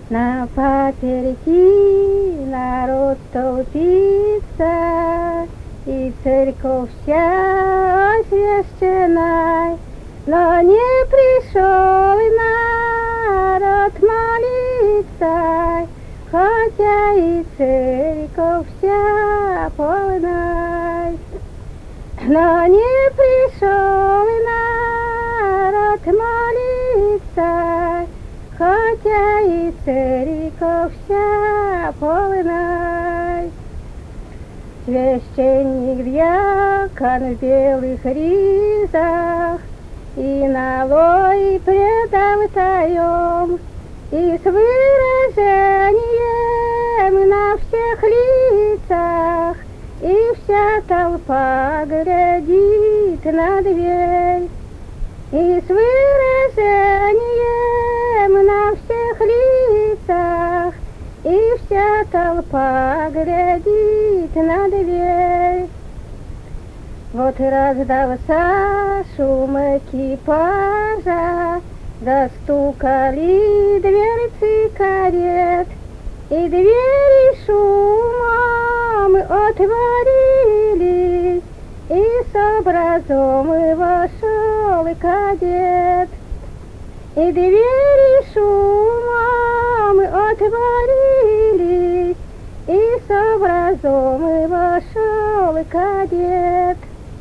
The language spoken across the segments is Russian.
На паперти народ толпится, и церковь вся освящена, но не пришел народ молиться, хотя и церковь вся полна. Но не пришел народ молиться, хотя и церковь вся полна. Священник дьякон в белых ризах и налой предал таем, и с выражением на всех лицах, и вся толпа глядит на дверь, и с выражением на всех лицах, и вся толпа глядит на дверь. Вот и раздался шум экипажа, застукали дверцы карет, и двери шумом отворились, и с образом вошел кадет. И двери шумом отворились, и с образом вошел кадет.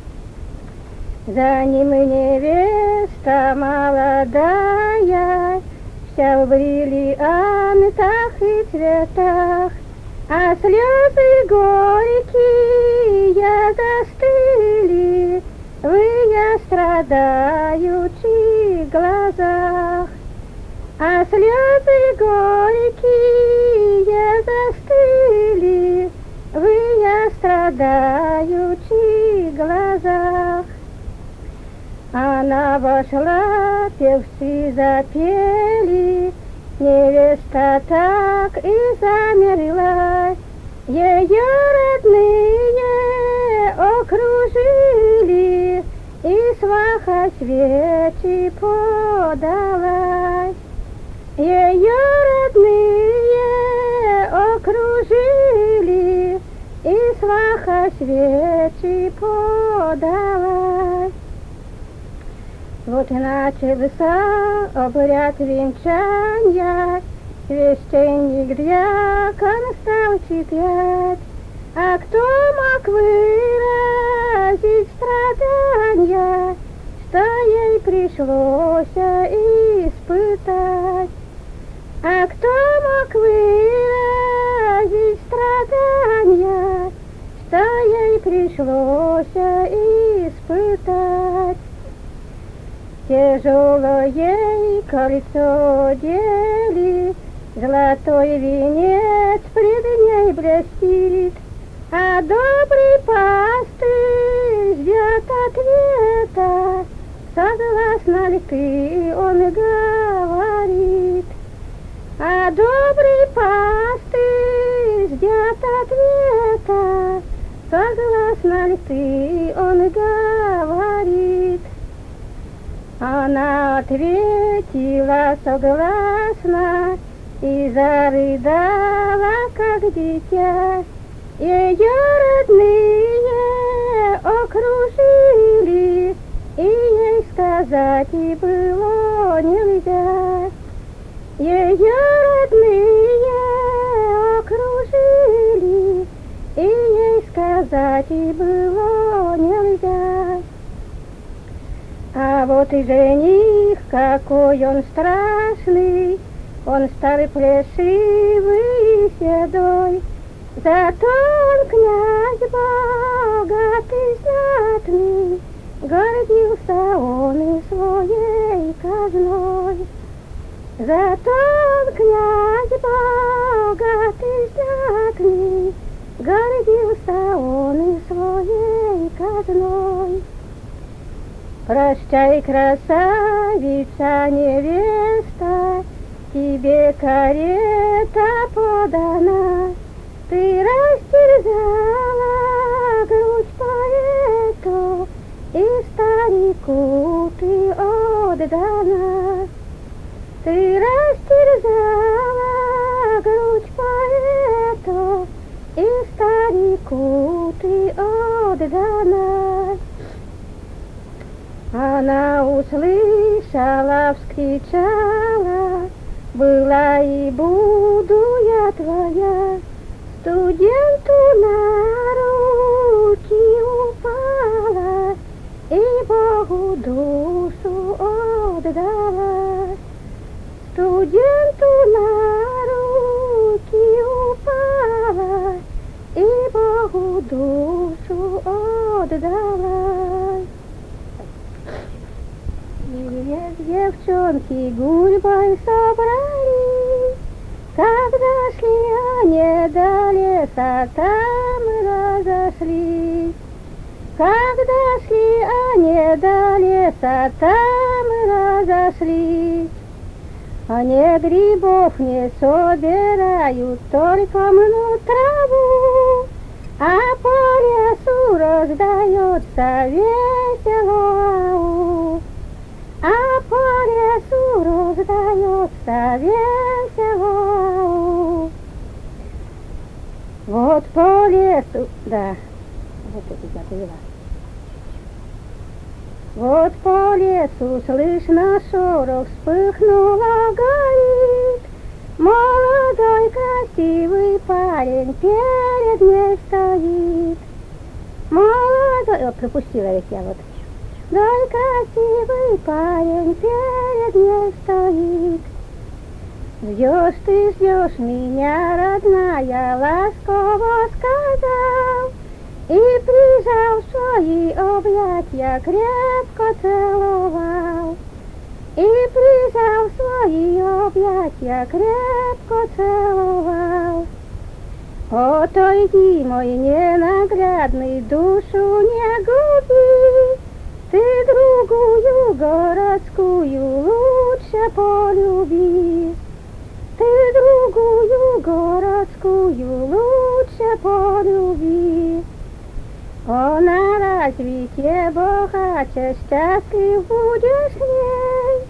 За ним невеста молодая, вся в бриллиантах и цветах, а слезы горькие застыли в ее страдающих глазах. А слезы горькие застыли в ее страдающих глазах. Она вошла, певцы запели, невеста так и замерла. Ее родные окружили, и сваха свечи подала. Ее родные окружили, и сваха свечи подала. Вот и начался обряд венчания, священник дьякон стал читать. А кто мог выразить страдания, что ей пришлось испытать? А кто мог выразить страдания, что ей пришлось испытать? Тяжело ей кольцо дели, золотой венец пред ней блестит, а добрый пастырь ждет ответа, согласна ли ты, он говорит. А добрый пастырь ждет ответа, согласна ли ты, он говорит. Она ответила согласно и зарыдала, как дитя. Ее родные окружили, и ей сказать и было нельзя. Ее родные окружили, и ей сказать и было нельзя. А вот и жених, какой он страшный, он старый плешивый и седой, зато он князь богатый, знатный, гордился он и своей казной. Зато он князь богатый, знатный, гордился он и своей казной. Прощай, красавица, невеста, тебе карета подана. Ты растерзала грудь поэту, и старику ты отдана. Ты растерзала старику ты отдана. Она услышала, вскричала: была и буду я твоя. Студенту на руки упала и Богу душу отдала. Студенту на руки упала и Богу душу отдала. И девчонки гурьбой собрались, когда шли они до леса, там разошлись. Когда шли они до леса, там разошлись. Они грибов не собирают, только мнут траву, а по лесу раздается весело. А по лесу раздается весело. Вот по лесу, да, вот это я поняла. Вот по лесу слышно шорох, вспыхнуло, горит. Молодой красивый парень перед ней стоит. Молодой, о, пропустила ведь я вот. Молодой красивый парень перед ней стоит. Ждешь ты, ждешь меня, родная, ласково сказал, и прижал в свои объятия, крепко целовал. И прижал в свои объятия, крепко целовал. Отойди, мой ненаглядный, душу не губи, ты другую городскую лучше полюби. Ты другую городскую лучше полюби. О, на развитие богаче, счастлив будешь с ней.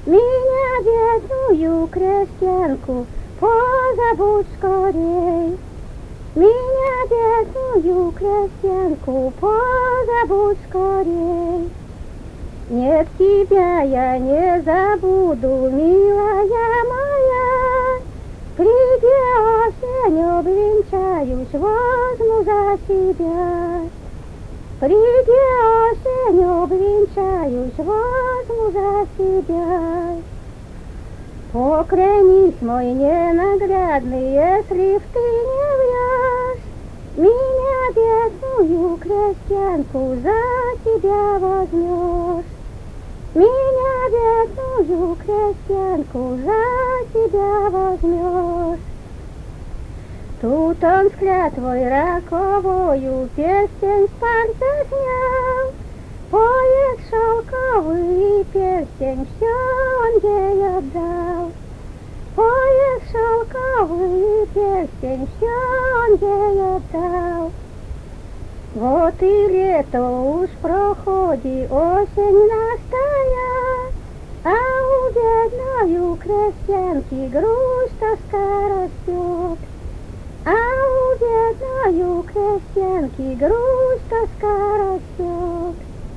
Меня, бедную крестьянку, позабудь скорей. Меня, бедную крестьянку, позабудь скорей. Нет, тебя я не забуду, милая моя. Приди осенью, обвенчаюсь, возьму за тебя. Приди осенью, обвенчаюсь, возьму за тебя. Поклянись, мой ненаглядный, если ты не врешь, меня, бедную крестьянку, за тебя возьмешь. Меня, бедную крестьянку, за тебя возьмешь. Тут он с клятвой роковою перстень с пальца снял, пояс шелковый перстень, все он ей отдал. Пояс шелковый перстень, все он ей отдал. Вот и лето уж проходит, осень настоя, а у бедной крестьянки грусть, тоска растет. А у бедной крестьянки грусть, тоска растет.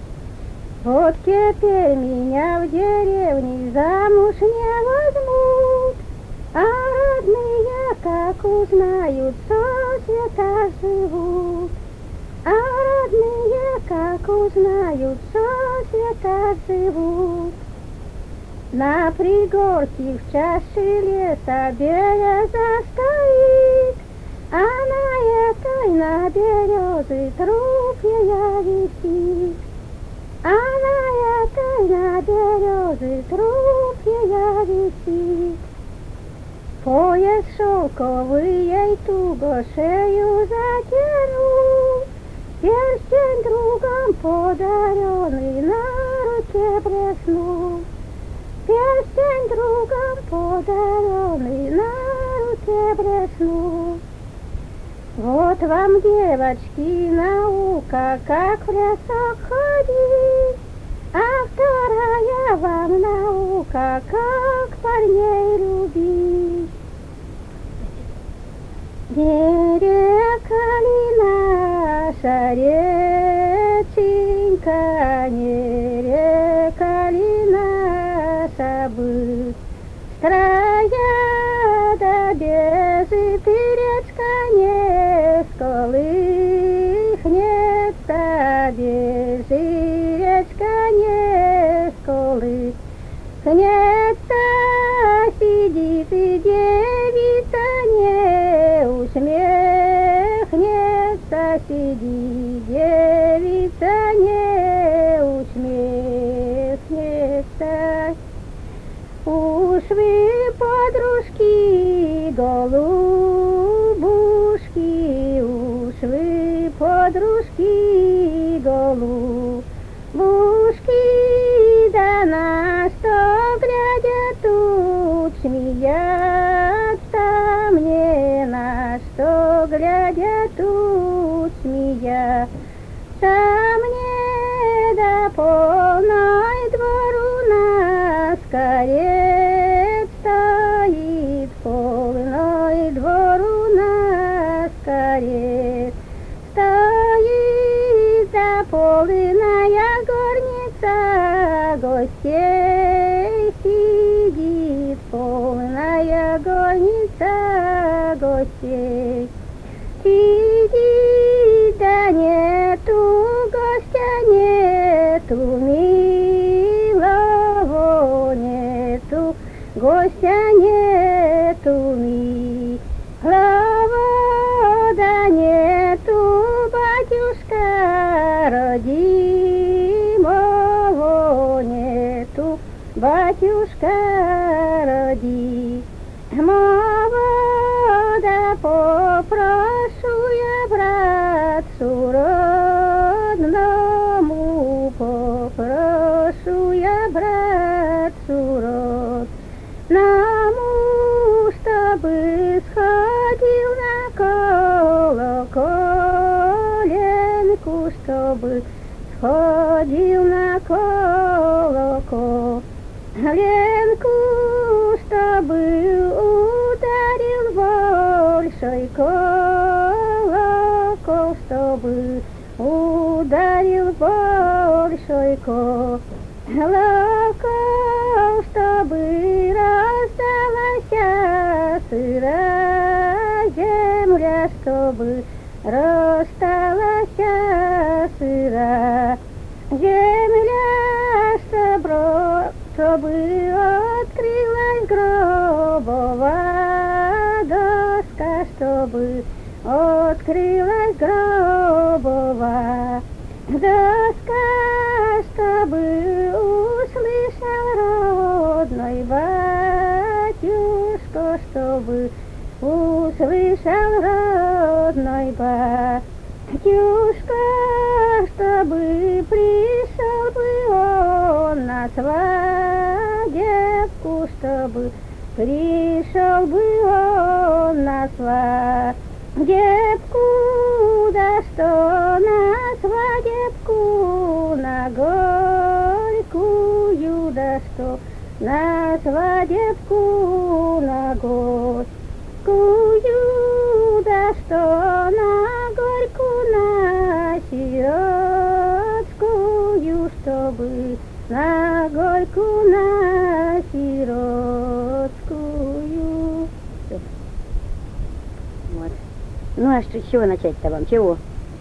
Вот теперь меня в деревне замуж не возьмут, а родные, как узнают, сосвета живут. А родные, как узнают, сосвета живут. На пригорке в чаше леса береза стоит, а на этой, на березе трупья висит. А на этой, на березе трупья висит. Пояс шелковый ей туго шею затянул, перстень другом подаренный на руке блеснул. Перстень другом подаренный на руке блеснул. Вот вам, девочки, наука, как в лесок ходить, а вторая вам наука, как парней любить. Берег калина наша реченька, не река ли наша быстрая, да бежит и речка не сколыхнется, бежи, речка не сколыхнется, сидит и девица не усмехнется, сидит девица не усмехнется. Уж вы, подружки, голубушки, уж вы, подружки, голубушки, да на что глядя тут смеяться мне, на что глядя тут смеяться мне, да полной двору нас карет стоит, полной двору нас карет стоит, да полная горница гостей сидит, полная горница гостей сидит, да нету гостя, нету милого, нету гостя, нету милого, да нету батюшка родимого, нету батюшка родимого, да попрошу я братцу родному, попрошу я братцу родному, чтобы сходил на колоколенку, чтобы сходил на колоколенку, чтобы ударил большой колокол, чтобы ударил большой колокол, чтобы раздалась сырая земля, чтобы рассталась сырая земля, чтобы открылась гробовая доска, чтобы открылась гробовая доска, чтобы услышал родной батюшка, чтобы услышал родной батюшка, чтобы пришел бы он на свадебку, чтобы пришел бы он на свадебку, да что на свадебку, на горькую, да что на свадебку, на горькую, да что на горькую, на сиротскую, чтобы на горькую, на сиротскую. Всё. Вот. Ну а что, с чего начать-то вам? Чего?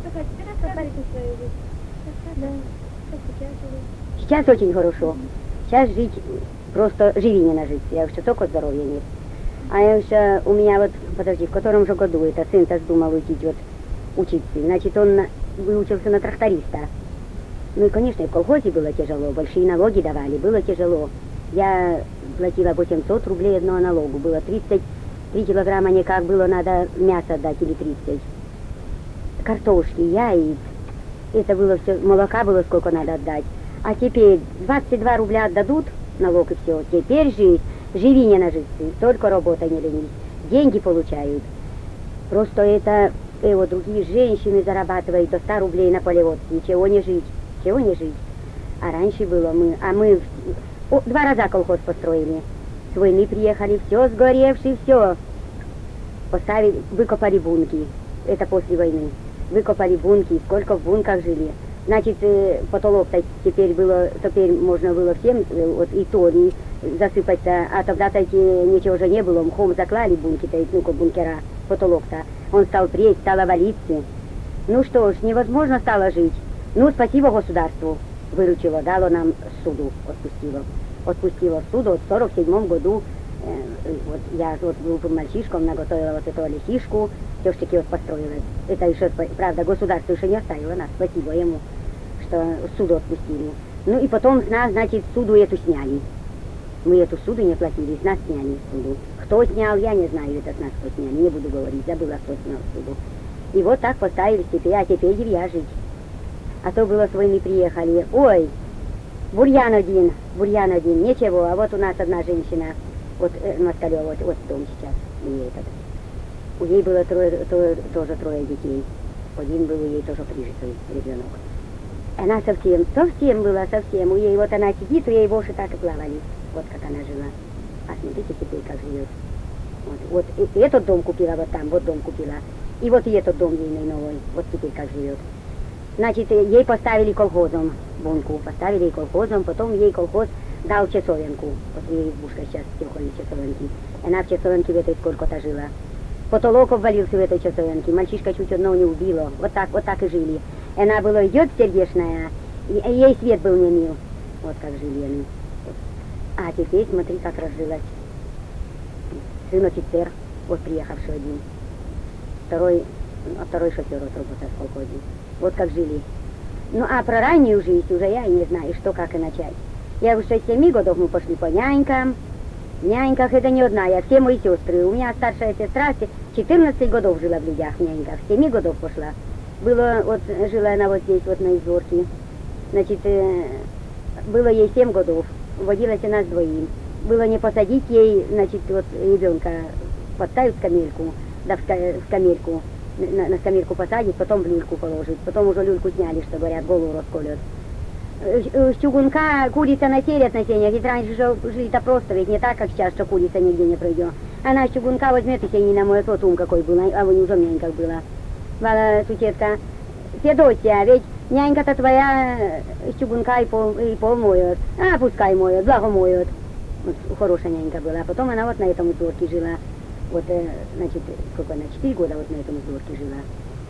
Сейчас очень хорошо. Сейчас жить, просто живи не нажить. Я еще только здоровья нет. А я еще, у меня вот, подожди, в котором же году это сын-то вздумал уйти вот, учиться. Значит, он выучился на тракториста. Ну и, конечно, и в колхозе было тяжело, большие налоги давали, было тяжело. Я платила 800 рублей одного налогу, было 33 килограмма никак было, надо мясо отдать или 30. Картошки, яиц, это было все, молока было сколько надо отдать. А теперь 22 рубля отдадут, налог и все. Теперь жизнь, живи не нажиться, только работа не ленись, деньги получают. Просто это, вот другие женщины зарабатывают до 100 рублей на полеводстве, чего не жить. Чего не жить. А раньше было мы 2 раза колхоз построили. С войны приехали, все сгоревшие, все. Поставили, выкопали бунки. Это после войны. выкопали бунки, и сколько в бунках жили. Значит, потолок-то теперь можно было всем, вот и то, и засыпать-то, а тогда-то ничего уже не было, мхом заклали бунки-то, ну-ка, бункера, потолок-то. Он стал преть, стал валиться. Ну что ж, невозможно стало жить. Ну, спасибо государству, выручило, дало нам суду, отпустило. Отпустило в суду, в 47 году, вот я вот был мальчишком, наготовила вот эту лесишку, все-таки вот построилась. Это еще, правда, государство еще не оставило нас, спасибо ему, что суду отпустили. Ну и потом с нас, значит, суду эту сняли. Мы эту суду не платили, с нас сняли суду. Кто снял, я не знаю, это с нас кто сняли, не буду говорить, забыла, кто снял суду. И вот так поставили теперь, а теперь я жить. А то было с войны приехали, ой, бурьян один, ничего, а вот у нас одна женщина, вот Москалева, вот дом сейчас, у ей было тоже трое детей, один был у ей тоже прижитый ребенок. Она совсем была, у ей, вот она сидит, у ей воши так и плавали, вот как она жила. А смотрите теперь, как живет. Вот и этот дом купила вот там, вот дом купила, и вот и этот дом ейный новый, вот теперь как живет. Значит, ей поставили колхозом бунку, потом ей колхоз дал часовенку. Вот у нее избушка сейчас тихой часовенки. Она в часовенке в этой сколько-то жила. Потолок обвалился в этой часовенке, мальчишка чуть одного не убило. Вот так и жили. Она была идет сердечная, и ей свет был не мил. Вот как жили они. А теперь смотри, как разжилась. Сын офицер, вот приехавший один. Второй шофер от работы в колхозе. Вот как жили. Ну, а про раннюю жизнь уже я и не знаю, что, как и начать. Я уже с 7 годов мы пошли по нянькам. В няньках это не одна, я все мои сестры. У меня старшая сестра 14 годов жила в людях в няньках. С 7 годов пошла. Жила она вот здесь, вот на Изорке. Значит, было ей 7 годов. Водилась она с двоим. Было не посадить ей, значит, вот ребенка поставить в скамельку, да в скамельку. На скамейку посадить, потом в люльку положить. Потом уже люльку сняли, что говорят, голову расколет. С чугунка курица населят на сенях. Ведь раньше жили-то просто, ведь не так, как сейчас, что курица нигде не пройдет. Она с чугунка возьмет и сени намоет. Вот какой был, а вы уже няньках была. Вала суседка, Федосия, ведь нянька-то твоя с чугунка и пол моет. А пускай моет, благо моет. Вот хорошая нянька была. А потом она вот на этом узорке жила. Вот, значит, сколько она, 4 года вот на этом узорке жила.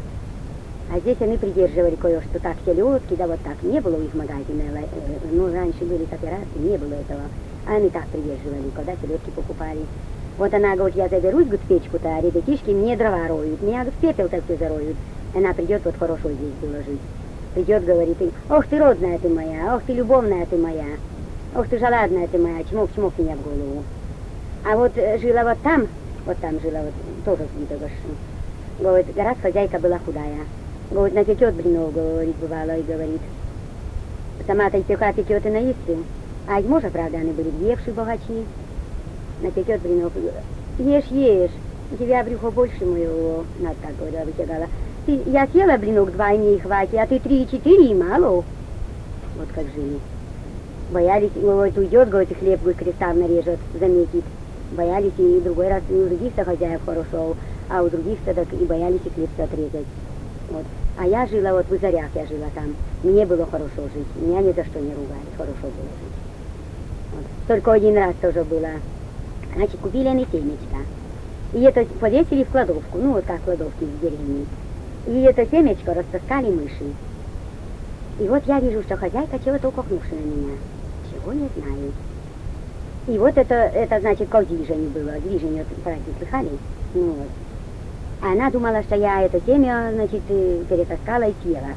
А здесь они придерживали кое-что так, селедки, да вот так. Не было у них магазина, ну, раньше были кооперации, не было этого. А они так придерживали, когда селедки покупали. Вот она говорит, я заберусь, говорит, в печку-то, а ребятишки мне дрова роют, меня, говорит, пепел-то все зароют. Она придет, вот хорошо здесь было жить. Придет, говорит, ох ты родная ты моя, ох ты любовная ты моя, ох ты жаладная ты моя, чмок меня в голову. А вот жила вот там жила, вот тоже с Видогошем. Говорит, раз хозяйка была худая. Говорит, напекет блинов, говорит, бывало, и говорит. Сама-то и пека пекет и наисты. А мужа, правда, они были въевшие богачи. Напекет блинов, ешь, у тебя брюхо больше моего, надо так говорила, вытягала. Я съела блинок 2, и мне и хватит, а ты 3 и 4 и мало. Вот как жили. Боялись, говорит, уйдет, говорит, и хлеб, говорит, крестам нарежет, заметит. Боялись, и другой раз и у других-то хозяев хорошо, а у других-то так и боялись и хлеб отрезать. Вот. А я жила, вот в Изорях я жила там, мне было хорошо жить, меня ни за что не ругали, хорошо было жить. Вот. Только один раз тоже было, значит, купили они семечко, и это повесили в кладовку, ну вот как кладовки в деревне, и это семечко растаскали мыши. И вот я вижу, что хозяйка чего-то укохнувшая на меня, чего не знаю. И вот это значит, как движение было. Движение, праздник слыхали? Ну вот. А она думала, что я это семя, значит, перетаскала и съела.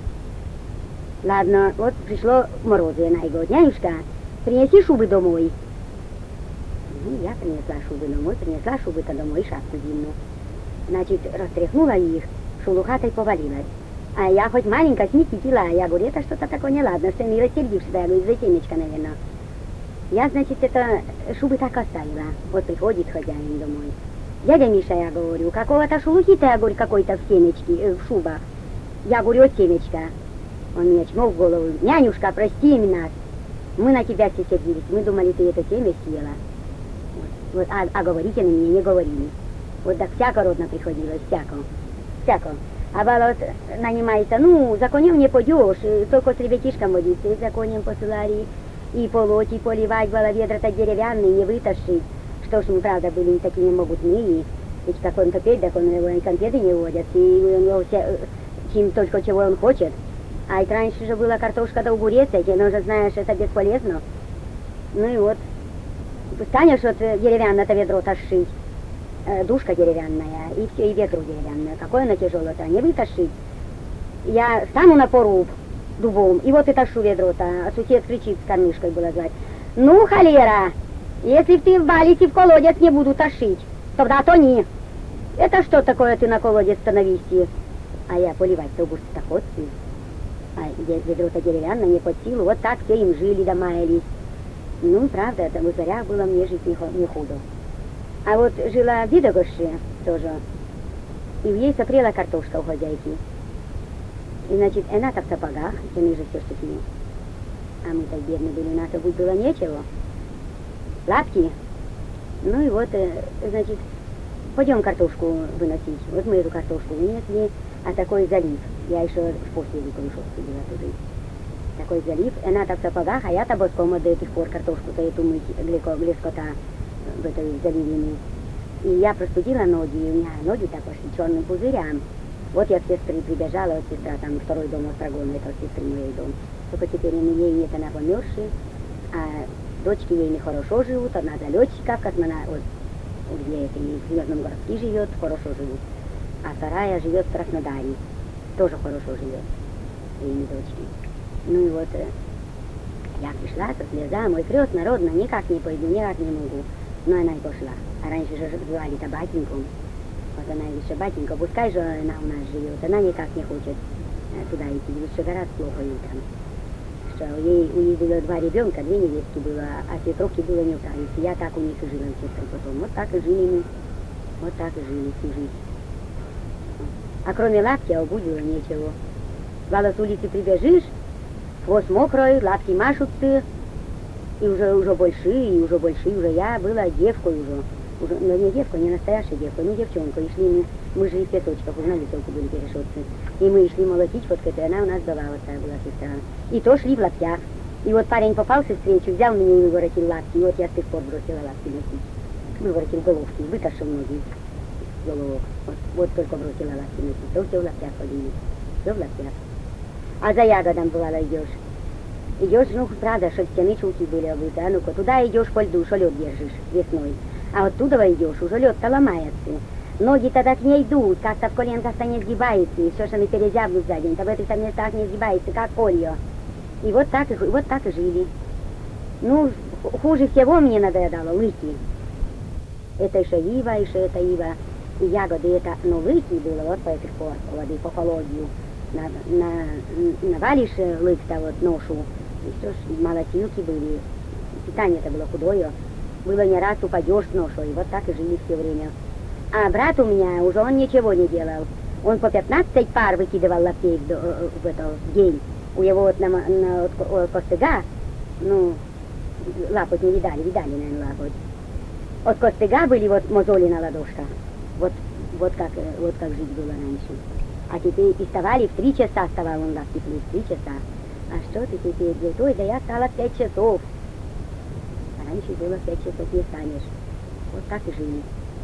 Ладно, вот пришло морозы, она и говорит, нянюшка, принеси шубы домой. Ну, я принесла шубы-то домой, шапку зимнюю. Значит, растряхнула их, шелухатой повалилась. А я хоть маленькая смекитила, я говорю, это что-то такое неладно, что не рассердившись, я говорю, из-за семечка, наверное. Я, значит, это шубы так оставила. Вот приходит хозяин домой. Дядя Миша, я говорю, какого-то шелухи-то, я говорю, какой-то в семечке, в шубах. Я говорю, от семечка. Он мне чмок в голову. Нянюшка, прости нас. Мы на тебя все сердились. Мы думали, ты это семя съела. Вот. А говорите на меня не говорили. Вот так всяко родно приходилось, всяко. А бала вот нанимается, ну, за конем не пойдешь, только с ребятишком водиться, и за конем посылали, и полоть, и поливать, было ведра-то деревянные, не вытащить. Что ж, мы, правда, были не такими могутные, ведь как он теперь, так он его и конфеты не водят, и у него все, чем только чего он хочет. А ведь раньше же была картошка да огурец, но же знаешь, это бесполезно. Ну и вот, станешь вот деревянное-то ведро тащить, душка деревянная, и все, и ведро деревянное. Какое оно тяжелое-то, не вытащить. Я стану на поруб дубом, и вот и тащу ведро-то, а сосед кричит, с кормишкой было звать: ну, холера, если ты в балике в колодец не буду тащить, тогда тони. Это что такое ты на колодец становись? А я поливать-то густо ходцы. А ведро-то деревянное, не под силу, вот так все им жили да маялись. Ну, правда, это в зарях было мне жить не худо. А вот жила в Видогоше тоже, и в ей сопрела картошка у хозяйки. И, значит, она-то в сапогах, и мы же все такие. А мы так бедные были, у нас обуть было нечего. Лапки. Ну и вот, значит, пойдем картошку выносить. Вот мы эту картошку вынесли, а такой залив. Я еще в после Лукашовской была туда. Такой залив, она-то в сапогах, а я-то боском до этих пор картошку-то эту мыть, глескота в этой заливине. И я простудила ноги, и у меня ноги так пошли черным пузырям. Вот я к сестре прибежала, вот сестра там второй дом Острогона, это сестры моей дом. Только теперь ей нет, она помершая, а дочки ей нехорошо живут, одна за летчиков, вот где это, в Звездном городке живет, хорошо живут. А вторая живет в Краснодаре, тоже хорошо живет, ими дочки. Ну и вот я пришла со слезами, мой крест народно, никак не пойду, никак не могу. Но она и пошла. А раньше же звали-то батеньком. Вот она еще батенька, пускай же она у нас живет, она никак не хочет туда идти, лучше гораздо плохо ей там. Что у ней было 2 ребенка, 2 невестки было, а свекровки было не управиться. Я так у них и жила, сестры потом. Вот так и жили мы, вот так и жили всю жизнь. А кроме лапки, обуть было нечего. Бывало, с улицы прибежишь, хвост мокрый, лапки машутся, и уже большие, уже я была девкой уже, но не девка, не настоящая девка, ну девчонка, и шли мы жили в Песочках, уже на Лисовку были перешедцы, и мы шли молотить водку, и она у нас была, вот та была сестра, и то шли в лаптях, и вот парень попался встречу, взял меня и выворотил лапки, и вот я с тех пор бросила лапки носить, выворотил головки, вытащил ноги, головок, вот только бросила лапки носить, то все в лаптях ходили, все в лаптях. А за ягодом бывало идешь. Идешь, ну, правда, шерстяные чулки были обуты, а ну-ка, туда идешь по льду, что лед держишь весной. А вот туда идешь, уже лед-то ломается. Ноги-то так не идут, как-то в коленках-то не сгибается, и все, что они перезябнут за день, то в этих местах не сгибается, как колье. И вот так и жили. Ну, хуже всего мне надоедало лыки. Это еще ива, и ягоды это, но лыки было вот по этих пор, воды, по половью. Навалишь лык-то вот ношу, и что ж, молотилки были, питание-то было худое, было не раз упадешь с ношу, и вот так и жили все время. А брат у меня, уже он ничего не делал, он по 15 пар выкидывал лаптей в день, у него вот от костыга, ну, лапоть не видали, наверное, лапоть. От костыга были вот мозоли на ладошках, вот как жить было раньше. А теперь и вставали, в 3 часа вставал он лапки плыть, 3 часа. А что ты теперь делаешь? Ой, да я стала в 5 часов. А раньше было в 5 часов не встанешь. Вот так и жили.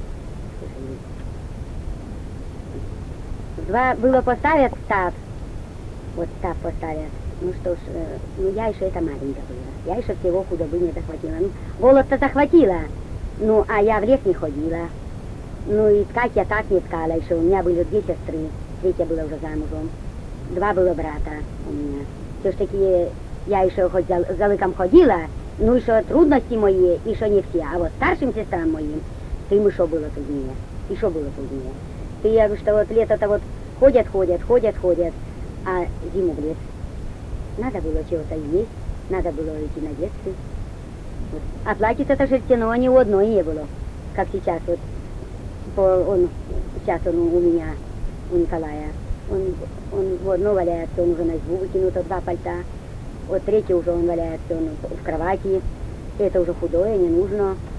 Было поставят став. Вот став поставят. Ну что ж, ну я еще это маленькая была. Я еще всего худобы не захватила. Ну, голод-то захватила. Ну, а я в лес не ходила. Ну и ткать я так не ткала еще. У меня были 2 сестры. 3 была уже замужем, 2 было брата у меня. Все ж таки, я еще хоть за лыком ходила, ну еще трудности мои, еще не все. А вот старшим сестрам моим, то им еще было труднее, Ты, я говорю, что вот лето-то вот ходят, а зиму в лес. Надо было чего-то есть, надо было идти на детстве. Вот. А платье-то шерстяного ни у одной не было, как сейчас вот. Сейчас он у меня, у Николая, он в одно валяется, он уже на избу выкинул 2 пальта, вот 3 уже он валяется, он в кровати, это уже худое, не нужно,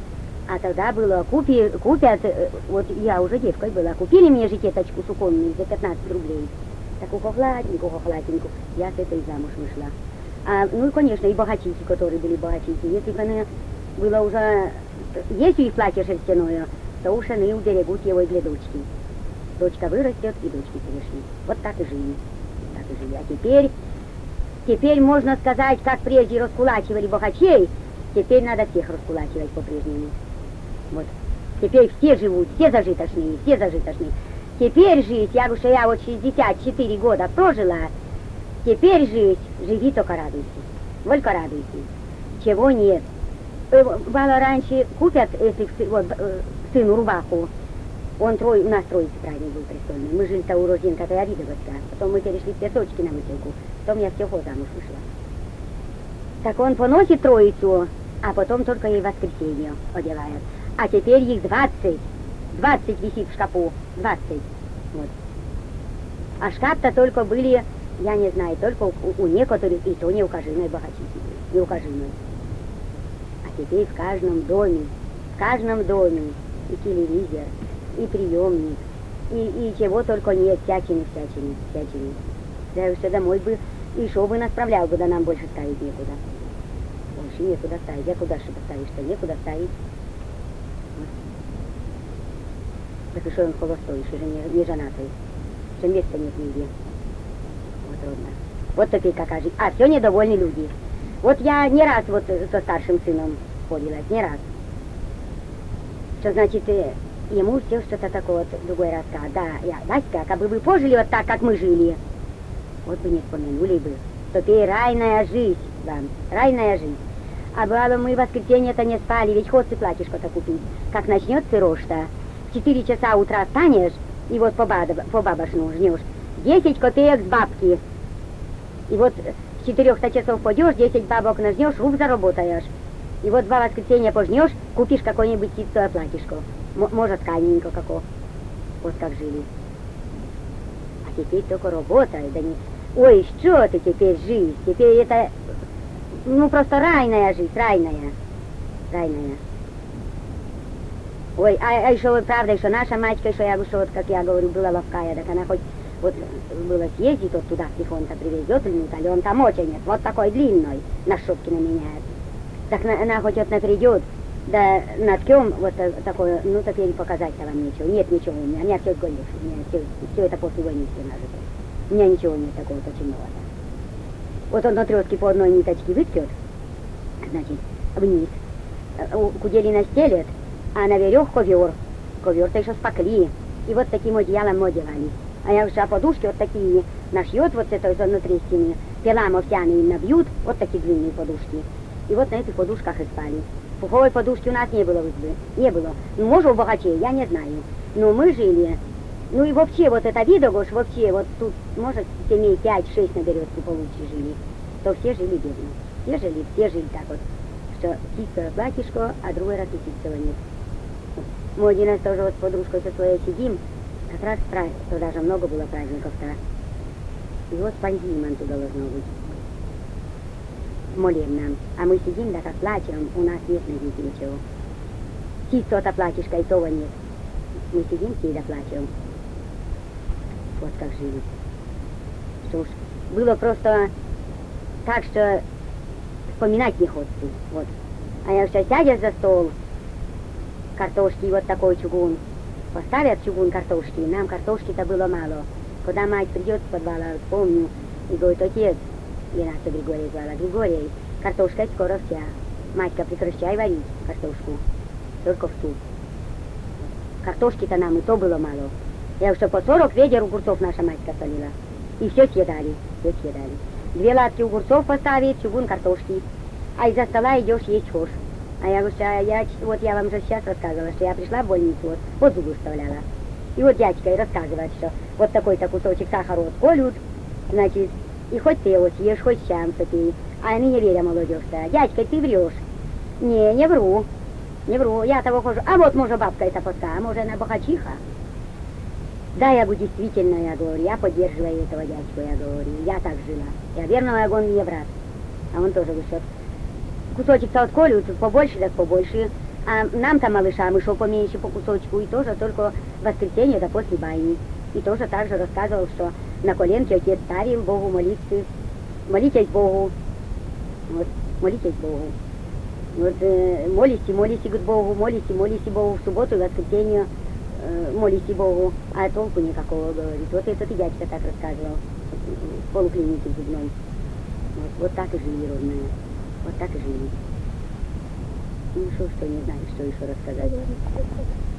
А тогда было, купят, вот я уже девкой была, купили мне жакеточку суконную за 15 рублей. Такую хохлатенькую. Я с этой замуж вышла. Ну и, конечно, и богатики, которые были богатики. Если бы она было уже, есть у них платье шерстяное, то уж они уберегут его и для дочки. Дочка вырастет, и дочки перешли. Вот так и жили. Так и жили. А теперь можно сказать, как прежде раскулачивали богачей, теперь надо всех раскулачивать по-прежнему. Вот. Теперь все живут, все зажиточные, все зажиточные. Теперь жить, я говорю, что я вот 64 года прожила, теперь жить, живи, только радуйся. Только радуйся. Чего нет. Бывало, раньше купят, если вот, сыну рубаху, у нас троица праздник был престольный. Мы жили-то у Рожденка-то и Авидовска. Потом мы перешли в Песочки на выселку. Потом я в Сехо замуж вышла. Так он поносит троицу, а потом только ей воскресенье одевают. А теперь их 20. 20 висит в шкафу. 20. Вот. А шкаф-то только были, я не знаю, только у некоторых, и то неукаженной богатики. Неукаженной. А теперь в каждом доме и телевизор, и приемник, и чего только нет, всячины. Да уж домой бы, и шо бы насправлял бы, да нам больше ставить некуда. Больше некуда ставить. А куда же поставишь-то? Некуда ставить. Вот. Так и что он холостой, еще же не женатый. Что места нет нигде. Вот трудно. Вот теперь какая жизнь. А, все недовольны люди. Вот я не раз вот со старшим сыном ходилась, не раз. Что значит, ему все что-то такое, вот другой рассказ. Да, Васька, как бы вы пожили вот так, как мы жили, вот бы не вспомянули бы. Теперь райная жизнь вам, райная жизнь. А бывало, мы в воскресенье-то не спали, ведь ходцы платьишко-то купить. Как начнется рожь-то, в 4 часа утра встанешь, и вот по бабошну жнешь, 10 копеек с бабки. И вот с 4 часов пойдешь, 10 бабок нажнешь, руб заработаешь. И вот 2 воскресенья пожнешь, купишь какое-нибудь чистое платьишко. Может, тканенько какое. Вот как жили. А теперь только работа, да не... Ой, что ты теперь жизнь? Теперь это, ну, просто райная жизнь, райная. Ой, а еще вот правда, еще наша мачка, еще я говорю, что вот, как я говорю, была ловкая, так она хоть вот было съездить вот туда, тихонько привезет льнут, а он там очень нет, вот такой длинный, на шубке наменяет. Так она хоть вот придет, да наткем вот такое, ну теперь показать-то вам ничего, нет ничего у меня все голешь, у меня все это после войны все нажито. У меня ничего нет такого точенного. Вот он на трёске по одной ниточке выткет, значит, вниз, куделина стелет, а на верёх ковер-то еще спакли, и вот таким одеялом одевали. А я уже подушки вот такие нашьет вот с этой внутри стены, пилам овсяные набьют, вот такие длинные подушки. И вот на этих подушках и спали. Пуховой подушки у нас не было в избе, не было. Ну, может, у богачей, я не знаю. Но мы жили, ну и вообще вот это видогош, вообще вот тут, может, семей 5-6 наберется, получше жили, то все жили бедно. Все жили так вот, что чистое платьишко, а другой раз и чистого нет. Мы один раз тоже вот с подружкой со своей сидим, как раз то даже много было праздников-то. И вот панзиман туда должно быть. Молебном. А мы сидим, да как плачем, у нас нет на дети ничего. Чистого-то платьишка и того нет. Мы сидим все да плачем. Вот как жили. Что уж, было просто так, что вспоминать не хочется. Вот. А я все сядешь за стол, картошки, вот такой чугун. Поставят чугун картошки, нам картошки-то было мало. Когда мать придет с подвала, помню, и говорит, отец, я нас Григорий звала, Григорий, картошка скоро вся. Матька, прекращай варить картошку, только в суп. Картошки-то нам и то было мало. Я уже по 40 ведер огурцов наша матька солила. И все съедали. 2 латки огурцов поставить, чугун картошки. А из-за стола идешь есть хошь. А я говорю, вот я вам же сейчас рассказывала, что я пришла в больницу, вот зубы вставляла. И вот дядька и рассказывает, что вот такой-то кусочек сахара вот колют, значит, и хоть ты его съешь, хоть щам попей. А они не верят, молодежь-то. Дядька, ты врешь. Не вру. Я того хожу. А вот, может, бабка эта поска, а может, она богачиха. Да, я говорю, действительно, я говорю, я поддерживаю этого дядьку, я говорю, я так жила. Я верно, он мне брат. А он тоже говорит, что кусочек-то отколют, побольше, так побольше. А нам там, малышам, еще поменьше по кусочку, и тоже только в воскресенье, да после байни. И тоже так же рассказывал, что на коленке отец ставил Богу молиться, молитесь Богу, вот, молитесь Богу. Вот молись к Богу, молись Богу в субботу и воскресенье, молись Богу, а толку никакого, говорит. Вот этот и дядька так рассказывал, в полуклинике зубной. Вот так и живи, родная, вот так и живи. Ну что не знаю, что еще рассказать.